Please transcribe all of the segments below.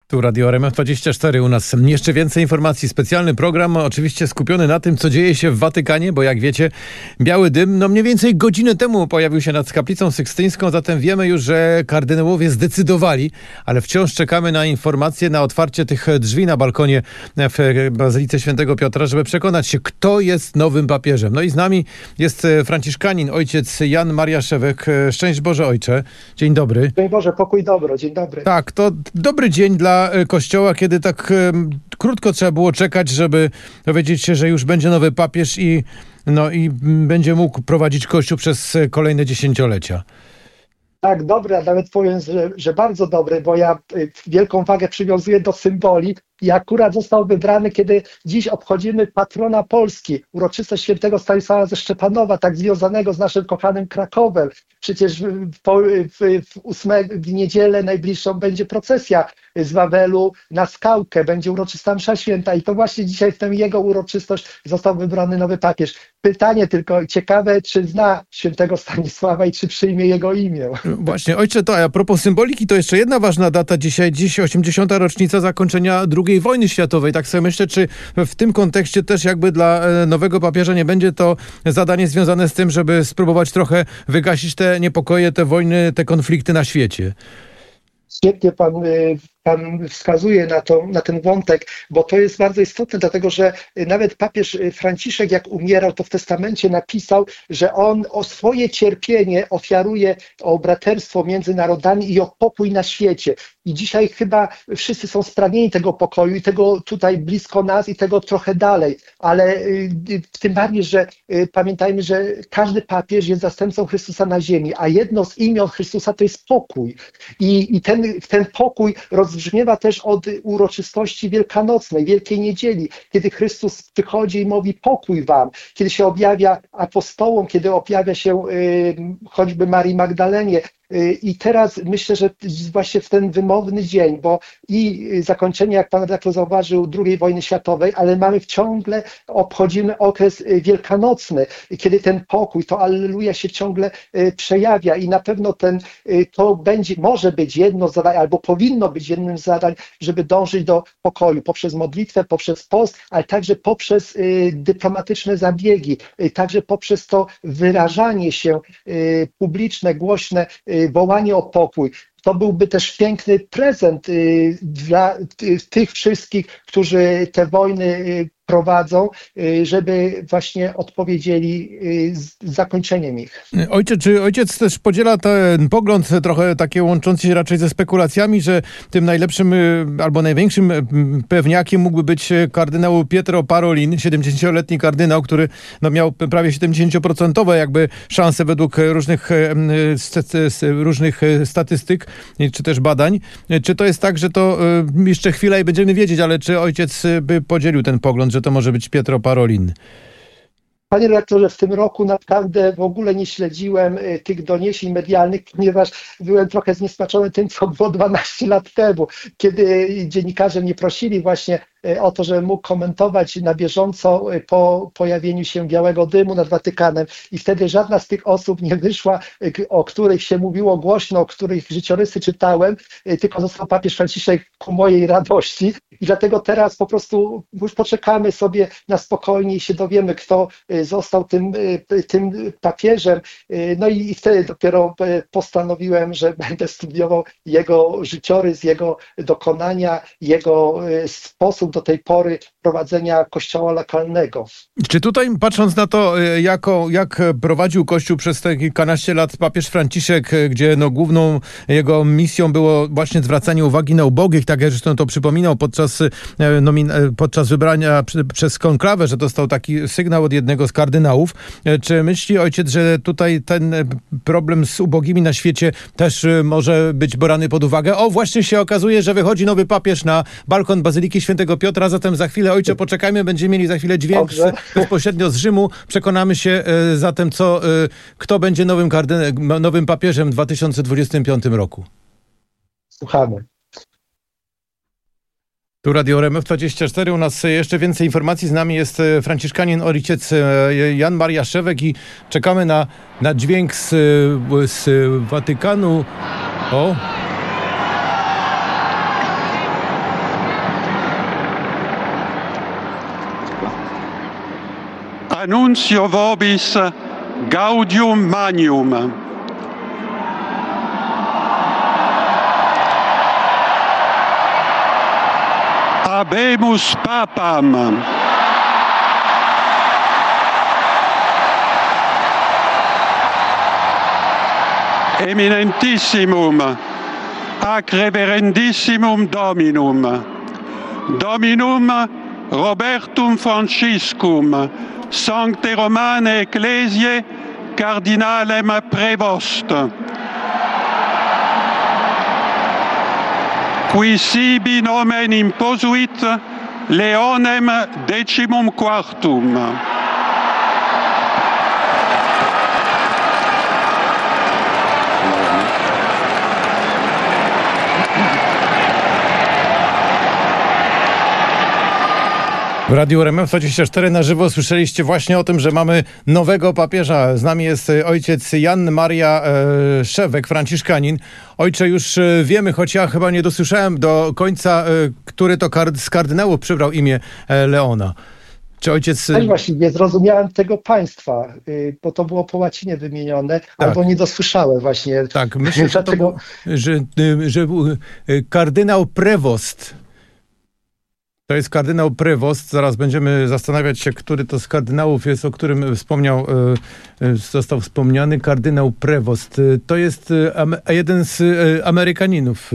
Tu Radio RMF24, u nas jeszcze więcej informacji. Specjalny program, oczywiście skupiony na tym, co dzieje się w Watykanie, bo jak wiecie, biały dym, mniej więcej godzinę temu pojawił się nad kaplicą sykstyńską, zatem wiemy już, że kardynałowie zdecydowali, ale wciąż czekamy na informacje, na otwarcie tych drzwi na balkonie w Bazylice Świętego Piotra, żeby przekonać się, kto jest nowym papieżem. No i z nami jest franciszkanin, ojciec Jan Maria Szewek. Szczęść Boże, ojcze. Dzień dobry. Dzień Boże, pokój dobro. Dzień dobry. Tak, to dobry dzień dla Kościoła, kiedy tak krótko trzeba było czekać, żeby dowiedzieć się, że już będzie nowy papież i będzie mógł prowadzić Kościół przez kolejne dziesięciolecia. Tak, dobry, a nawet powiem, że bardzo dobry, bo ja wielką wagę przywiązuję do symboli i akurat został wybrany, kiedy dziś obchodzimy patrona Polski, uroczystość świętego Stanisława ze Szczepanowa, tak związanego z naszym kochanym Krakowem. Przecież w niedzielę najbliższą będzie procesja z Wawelu na Skałkę, będzie uroczysta msza święta i to właśnie dzisiaj w tę jego uroczystość został wybrany nowy papież. Pytanie tylko ciekawe, czy zna świętego Stanisława i czy przyjmie jego imię. Właśnie, ojcze, to a propos symboliki, to jeszcze jedna ważna data dzisiaj, dziś 80. rocznica zakończenia II wojny światowej. Tak sobie myślę, czy w tym kontekście też jakby dla nowego papieża nie będzie to zadanie związane z tym, żeby spróbować trochę wygasić te niepokoje, te wojny, te konflikty na świecie. Świetnie pan wskazuje na ten wątek, bo to jest bardzo istotne, dlatego że nawet papież Franciszek, jak umierał, to w testamencie napisał, że on o swoje cierpienie ofiaruje o braterstwo między narodami i o pokój na świecie. I dzisiaj chyba wszyscy są spragnieni tego pokoju i tego tutaj blisko nas i tego trochę dalej, ale tym bardziej, że pamiętajmy, że każdy papież jest zastępcą Chrystusa na ziemi, a jedno z imion Chrystusa to jest pokój. I ten pokój rozbrzmiewa też od uroczystości wielkanocnej, Wielkiej Niedzieli, kiedy Chrystus przychodzi i mówi pokój wam, kiedy się objawia apostołom, kiedy objawia się choćby Marii Magdalenie. I teraz myślę, że właśnie w ten wymowny dzień, bo i zakończenie, jak pan redaktor zauważył, II wojny światowej, ale mamy ciągle, obchodzimy okres wielkanocny, kiedy ten pokój, to alleluja się ciągle przejawia i na pewno to może być jedno z zadań, albo powinno być jednym z zadań, żeby dążyć do pokoju poprzez modlitwę, poprzez post, ale także poprzez dyplomatyczne zabiegi, także poprzez to wyrażanie się publiczne, głośne, wołanie o pokój. To byłby też piękny prezent dla tych wszystkich, którzy te wojny prowadzą, żeby właśnie odpowiedzieli z zakończeniem ich. Ojcze, czy ojciec też podziela ten pogląd trochę takie łączący się raczej ze spekulacjami, że tym najlepszym albo największym pewniakiem mógłby być kardynał Pietro Parolin, 70-letni kardynał, który miał prawie 70% jakby szanse według różnych statystyk czy też badań. Czy to jest tak, że to jeszcze chwilę i będziemy wiedzieć, ale czy ojciec by podzielił ten pogląd, że to może być Pietro Parolin? Panie redaktorze, w tym roku naprawdę w ogóle nie śledziłem tych doniesień medialnych, ponieważ byłem trochę zniesmaczony tym, co było 12 lat temu, kiedy dziennikarze mnie prosili właśnie o to, żebym mógł komentować na bieżąco po pojawieniu się białego dymu nad Watykanem i wtedy żadna z tych osób nie wyszła, o których się mówiło głośno, o których życiorysy czytałem, tylko został papież Franciszek ku mojej radości i dlatego teraz po prostu już poczekamy sobie na spokojnie i się dowiemy, kto został tym papieżem. No i wtedy dopiero postanowiłem, że będę studiował jego życiorys, jego dokonania, jego sposób do tej pory prowadzenia kościoła lokalnego. Czy tutaj, patrząc na to, jak prowadził Kościół przez te kilkanaście lat papież Franciszek, gdzie główną jego misją było właśnie zwracanie uwagi na ubogich, tak jak zresztą to przypominał podczas wybrania przez konklawę, że dostał taki sygnał od jednego z kardynałów. Czy myśli ojciec, że tutaj ten problem z ubogimi na świecie też może być brany pod uwagę? O, właśnie się okazuje, że wychodzi nowy papież na balkon Bazyliki Świętego Piotra, zatem za chwilę, ojcze, poczekajmy, będziemy mieli za chwilę dźwięk bezpośrednio z Rzymu. Przekonamy się zatem, kto będzie nowym papieżem w 2025 roku. Słuchamy. Tu Radio RMF24, u nas jeszcze więcej informacji. Z nami jest franciszkanin ojciec Jan Maria Szewek i czekamy na dźwięk z Watykanu. O! Annuncio vobis gaudium magnum. Habemus papam. Eminentissimum ac reverendissimum Dominum, Dominum Robertum Franciscum, Sancte Romane Ecclesiae Cardinalem Prevost, qui sibi nomen imposuit Leonem XIV. W Radiu RMF24 na żywo słyszeliście właśnie o tym, że mamy nowego papieża. Z nami jest ojciec Jan Maria Szewek, franciszkanin. Ojcze, już wiemy, choć ja chyba nie dosłyszałem do końca, który to z kardynałów przybrał imię Leona. Czy ojciec... Też właśnie nie zrozumiałem tego państwa, bo to było po łacinie wymienione, tak. Albo nie dosłyszałem właśnie. Tak, myślę, że był kardynał Prevost. To jest kardynał Prevost. Zaraz będziemy zastanawiać się, który to z kardynałów jest, o którym został wspomniany. Kardynał Prevost. To jest jeden z Amerykaninów.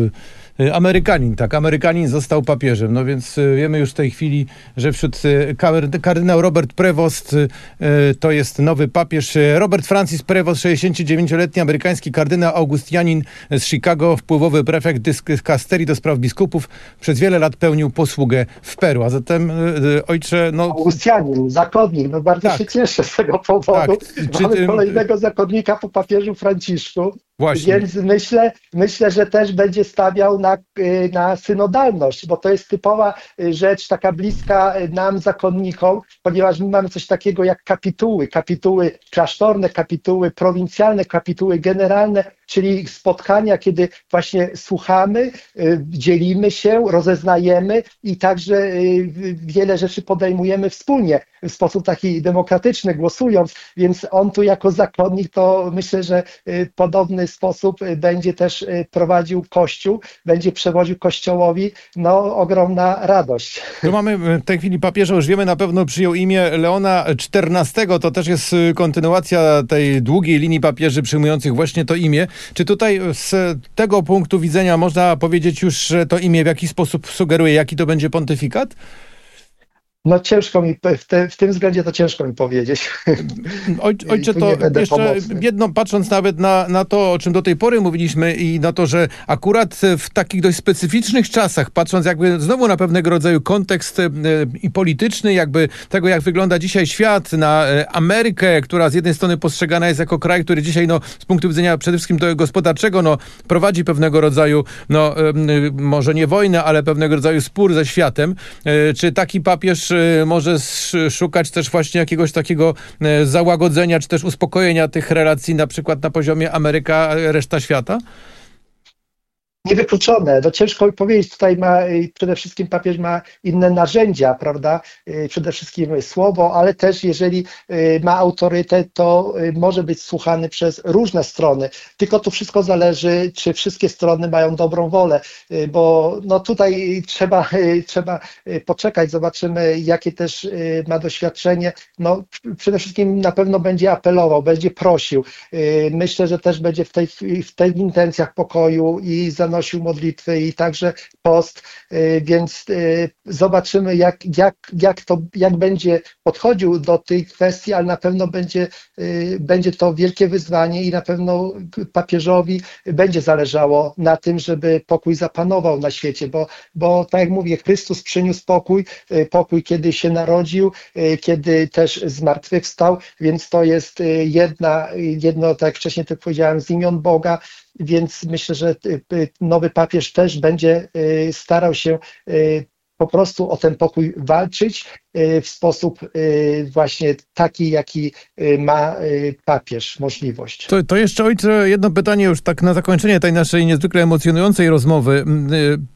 Amerykanin został papieżem. No więc wiemy już w tej chwili, że wśród kardynał Robert Prevost to jest nowy papież. Robert Francis Prevost, 69-letni amerykański kardynał augustianin z Chicago, wpływowy prefekt dyskasterii do spraw biskupów. Przez wiele lat pełnił posługę w Peru. A zatem, ojcze... Augustianin, zakonnik. No bardzo się cieszę z tego powodu. Mamy kolejnego zakonnika po papieżu Franciszku. Właśnie. Więc myślę, że też będzie stawiał na synodalność, bo to jest typowa rzecz, taka bliska nam, zakonnikom, ponieważ my mamy coś takiego jak kapituły klasztorne, kapituły prowincjalne, kapituły generalne, czyli spotkania, kiedy właśnie słuchamy, dzielimy się, rozeznajemy i także wiele rzeczy podejmujemy wspólnie, w sposób taki demokratyczny, głosując, więc on tu jako zakonnik, to myślę, że podobny sposób będzie też prowadził Kościół, będzie przewodził Kościołowi, ogromna radość. Tu mamy w tej chwili papieża, już wiemy, na pewno przyjął imię Leona XIV, to też jest kontynuacja tej długiej linii papieży przyjmujących właśnie to imię. Czy tutaj z tego punktu widzenia można powiedzieć już, że to imię w jakiś sposób sugeruje, jaki to będzie pontyfikat? No ciężko mi, w tym względzie to ciężko mi powiedzieć. Ojcze, to jeszcze jedno, patrząc nawet na to, o czym do tej pory mówiliśmy i na to, że akurat w takich dość specyficznych czasach, patrząc jakby znowu na pewnego rodzaju kontekst i polityczny, jakby tego, jak wygląda dzisiaj świat, na Amerykę, która z jednej strony postrzegana jest jako kraj, który dzisiaj z punktu widzenia przede wszystkim tego gospodarczego prowadzi pewnego rodzaju, może nie wojnę, ale pewnego rodzaju spór ze światem. Czy taki papież może szukać też właśnie jakiegoś takiego załagodzenia, czy też uspokojenia tych relacji na przykład na poziomie Ameryka, reszta świata? Niewykluczone. Ciężko powiedzieć, tutaj przede wszystkim papież ma inne narzędzia, prawda? Przede wszystkim słowo, ale też jeżeli ma autorytet, to może być słuchany przez różne strony. Tylko tu wszystko zależy, czy wszystkie strony mają dobrą wolę, bo tutaj trzeba poczekać, zobaczymy, jakie też ma doświadczenie. Przede wszystkim na pewno będzie apelował, będzie prosił. Myślę, że też będzie w tych intencjach pokoju i zanosił modlitwy i także post, więc zobaczymy, jak będzie podchodził do tej kwestii, ale na pewno będzie to wielkie wyzwanie i na pewno papieżowi będzie zależało na tym, żeby pokój zapanował na świecie, bo tak jak mówię, Chrystus przyniósł pokój, kiedy się narodził, kiedy też zmartwychwstał, więc to jest jedno, tak jak wcześniej powiedziałem, z imion Boga. Więc myślę, że nowy papież też będzie starał się po prostu o ten pokój walczyć w sposób właśnie taki, jaki ma papież możliwość. To jeszcze, ojcze, jedno pytanie już tak na zakończenie tej naszej niezwykle emocjonującej rozmowy.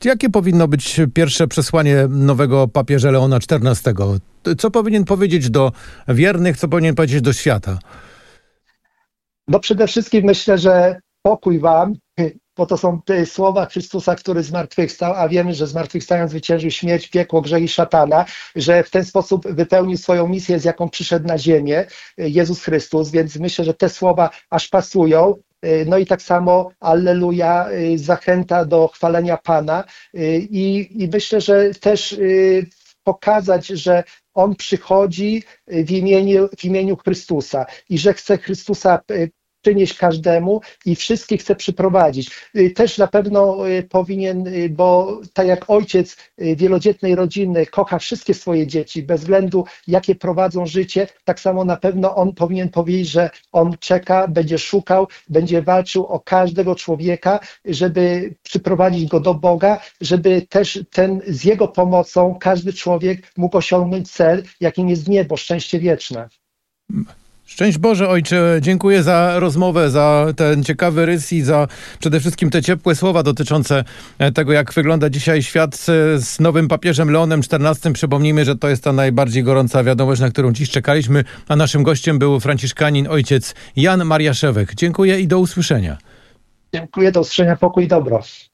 Jakie powinno być pierwsze przesłanie nowego papieża Leona XIV? Co powinien powiedzieć do wiernych, co powinien powiedzieć do świata? No przede wszystkim myślę, że pokój wam, bo to są te słowa Chrystusa, który zmartwychwstał, a wiemy, że zmartwychwstając zwyciężył śmierć, piekło, grzech i szatana, że w ten sposób wypełnił swoją misję, z jaką przyszedł na ziemię Jezus Chrystus, więc myślę, że te słowa aż pasują. No i tak samo Alleluja, zachęta do chwalenia Pana i myślę, że też pokazać, że On przychodzi w imieniu Chrystusa i że chce Chrystusa przynieść każdemu i wszystkich chce przyprowadzić. Też na pewno powinien, bo tak jak ojciec wielodzietnej rodziny kocha wszystkie swoje dzieci, bez względu jakie prowadzą życie, tak samo na pewno on powinien powiedzieć, że on czeka, będzie szukał, będzie walczył o każdego człowieka, żeby przyprowadzić go do Boga, żeby też z jego pomocą każdy człowiek mógł osiągnąć cel, jakim jest niebo, szczęście wieczne. Szczęść Boże, Ojcze, dziękuję za rozmowę, za ten ciekawy rys i za przede wszystkim te ciepłe słowa dotyczące tego, jak wygląda dzisiaj świat z nowym papieżem Leonem XIV. Przypomnijmy, że to jest ta najbardziej gorąca wiadomość, na którą dziś czekaliśmy, a naszym gościem był franciszkanin ojciec Jan Mariaszewek. Dziękuję i do usłyszenia. Dziękuję, do usłyszenia, pokój i dobro.